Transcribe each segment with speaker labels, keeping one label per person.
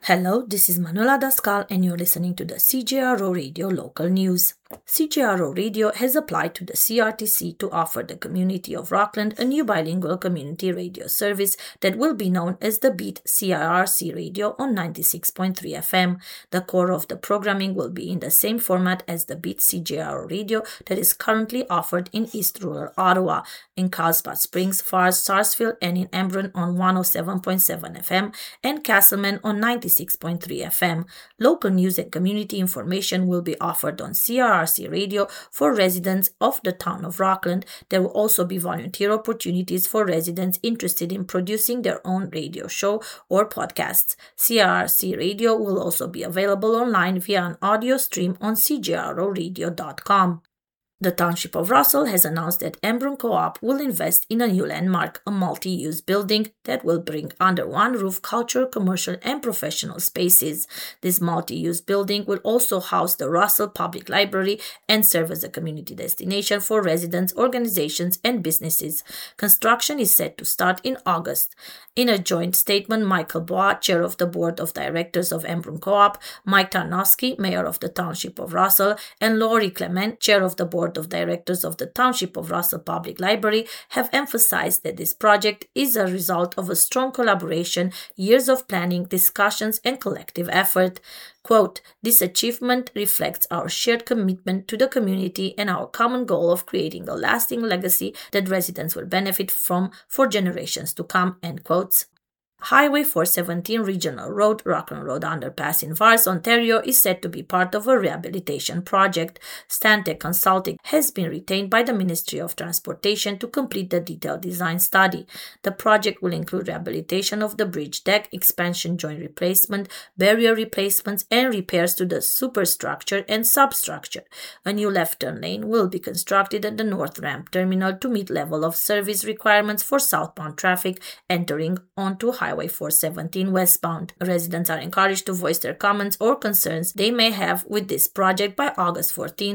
Speaker 1: Hello, this is Manuela Dascal and you're listening to the CJRO Radio Local News. CJRO Radio has applied to the CRTC to offer the community of Rockland a new bilingual community radio service that will be known as the Beat CRRC Radio on 96.3 FM. The core of the programming will be in the same format as the Beat CJRO Radio that is currently offered in East Rural Ottawa, in Carlsbad Springs, Fars, Sarsfield, and in Embrun on 107.7 FM and Castleman on 96.3 FM. Local news and community information will be offered on CRRC Radio for residents of the town of Rockland. There will also be volunteer opportunities for residents interested in producing their own radio show or podcasts. CRRC Radio will also be available online via an audio stream on cjroradio.com. The Township of Russell has announced that Embrun Co-op will invest in a new landmark, a multi-use building that will bring under one roof cultural, commercial, and professional spaces. This multi-use building will also house the Russell Public Library and serve as a community destination for residents, organizations, and businesses. Construction is set to start in August. In a joint statement, Michael Bois, Chair of the Board of Directors of Embrun Co-op, Mike Tarnowski, Mayor of the Township of Russell, and Laurie Clement, Chair of the Board of Directors of the Township of Russell Public Library, have emphasized that this project is a result of a strong collaboration, years of planning, discussions, and collective effort. Quote, "This achievement reflects our shared commitment to the community and our common goal of creating a lasting legacy that residents will benefit from for generations to come," end quotes. Highway 417 Regional Road, Rockland Road Underpass in Vars, Ontario is said to be part of a rehabilitation project. Stantec Consulting has been retained by the Ministry of Transportation to complete the detailed design study. The project will include rehabilitation of the bridge deck, expansion joint replacement, barrier replacements, and repairs to the superstructure and substructure. A new left turn lane will be constructed at the North Ramp Terminal to meet level of service requirements for southbound traffic entering onto Highway 417 westbound. Residents are encouraged to voice their comments or concerns they may have with this project by August 14,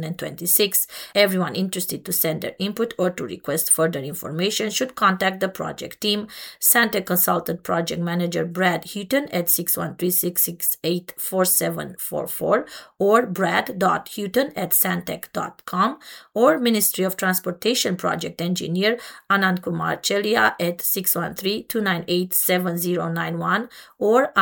Speaker 1: 2026. Everyone interested to send their input or to request further information should contact the project team. Stantec Consultant Project Manager Brad Hutton at 613-668-4744 or brad.hutton@stantec.com or Ministry of Transportation Project Engineer Anand Kumar Chelia at 613-298-7091 or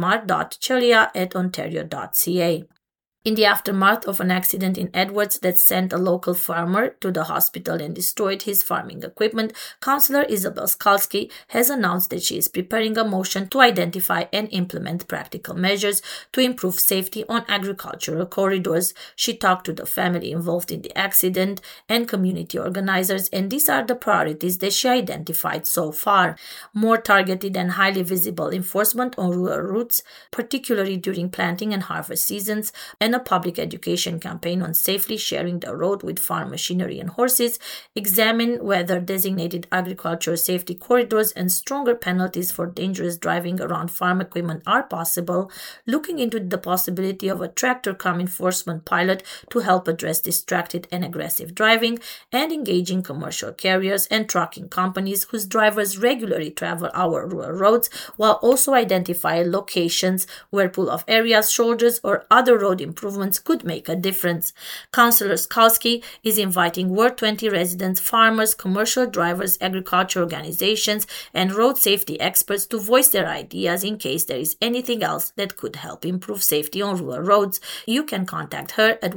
Speaker 1: anandkumar.chelia@ontario.ca. In the aftermath of an accident in Edwards that sent a local farmer to the hospital and destroyed his farming equipment, Councillor Isabel Skalski has announced that she is preparing a motion to identify and implement practical measures to improve safety on agricultural corridors. She talked to the family involved in the accident and community organizers, and these are the priorities that she identified so far. More targeted and highly visible enforcement on rural routes, particularly during planting and harvest seasons, and a public education campaign on safely sharing the road with farm machinery and horses, examine whether designated agricultural safety corridors and stronger penalties for dangerous driving around farm equipment are possible, looking into the possibility of a tractor cam enforcement pilot to help address distracted and aggressive driving, and engaging commercial carriers and trucking companies whose drivers regularly travel our rural roads, while also identifying locations where pull-off areas, shoulders, or other road improvements could make a difference. Councillor Skalski is inviting Ward 20 residents, farmers, commercial drivers, agriculture organizations, and road safety experts to voice their ideas in case there is anything else that could help improve safety on rural roads. You can contact her at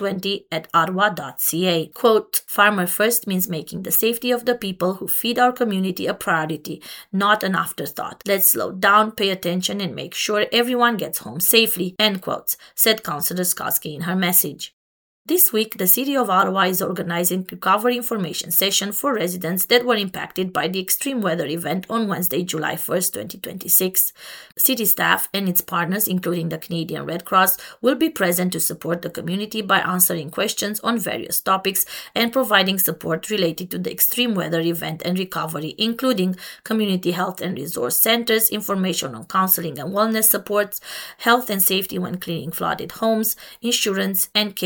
Speaker 1: ward20@ottawa.ca. Quote, "Farmer first means making the safety of the people who feed our community a priority, not an afterthought. Let's slow down, pay attention, and make sure everyone gets home safely," end quotes, said Councillor Skalski in her message. This week, the City of Ottawa is organizing a recovery information session for residents that were impacted by the extreme weather event on Wednesday, July 1st, 2026. City staff and its partners, including the Canadian Red Cross, will be present to support the community by answering questions on various topics and providing support related to the extreme weather event and recovery, including community health and resource centers, information on counseling and wellness supports, health and safety when cleaning flooded homes, insurance, and case management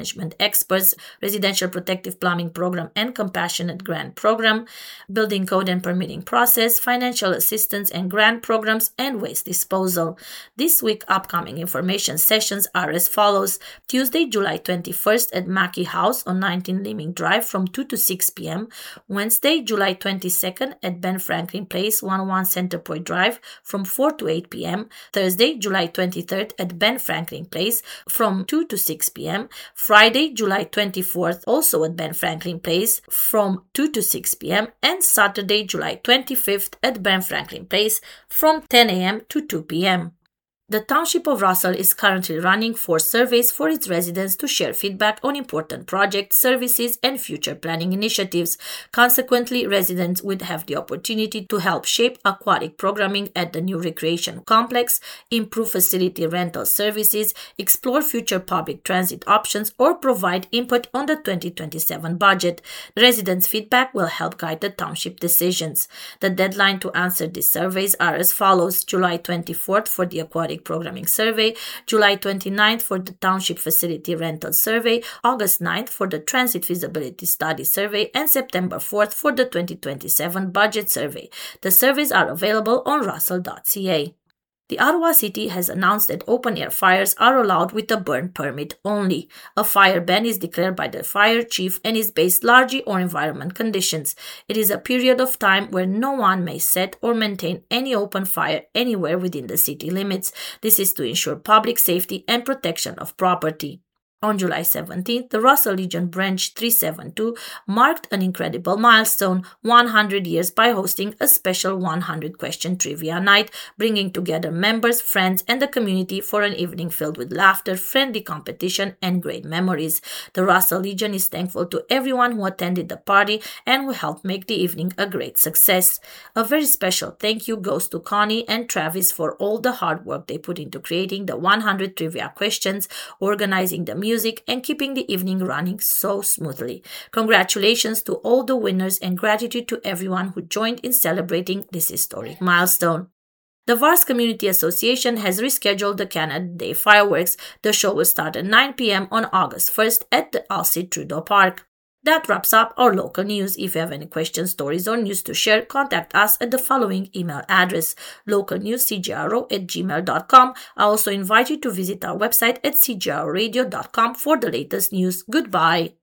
Speaker 1: management experts, residential protective plumbing program and compassionate grant program, building code and permitting process, financial assistance and grant programs, and waste disposal. This week, upcoming information sessions are as follows. Tuesday, July 21st at Mackey House on 19 Leeming Drive from 2 to 6 p.m. Wednesday, July 22nd at Ben Franklin Place, 101 Center Point Drive from 4 to 8 p.m. Thursday, July 23rd at Ben Franklin Place from 2 to 6 p.m. Friday, July 24th also at Ben Franklin Place from 2 to 6 p.m. and Saturday, July 25th at Ben Franklin Place from 10 a.m. to 2 p.m. The Township of Russell is currently running 4 surveys for its residents to share feedback on important projects, services, and future planning initiatives. Consequently, residents would have the opportunity to help shape aquatic programming at the new recreation complex, improve facility rental services, explore future public transit options, or provide input on the 2027 budget. Residents' feedback will help guide the township decisions. The deadline to answer these surveys are as follows: July 24th for the aquatic programming survey, July 29th for the township facility rental survey, August 9th for the transit feasibility study survey, and September 4th for the 2027 budget survey. The surveys are available on russell.ca. The Ottawa City has announced that open-air fires are allowed with a burn permit only. A fire ban is declared by the fire chief and is based largely on environment conditions. It is a period of time where no one may set or maintain any open fire anywhere within the city limits. This is to ensure public safety and protection of property. On July 17th, the Russell Legion Branch 372 marked an incredible milestone, 100 years, by hosting a special 100-question trivia night, bringing together members, friends, and the community for an evening filled with laughter, friendly competition, and great memories. The Russell Legion is thankful to everyone who attended the party and who helped make the evening a great success. A very special thank you goes to Connie and Travis for all the hard work they put into creating the 100 trivia questions, organizing the music, and keeping the evening running so smoothly. Congratulations to all the winners and gratitude to everyone who joined in celebrating this historic milestone. The Vars Community Association has rescheduled the Canada Day fireworks. The show will start at 9 p.m. on August 1st at the Alcide Trudeau Park. That wraps up our local news. If you have any questions, stories, or news to share, contact us at the following email address: localnewscgro@gmail.com. I also invite you to visit our website at cgroradio.com for the latest news. Goodbye.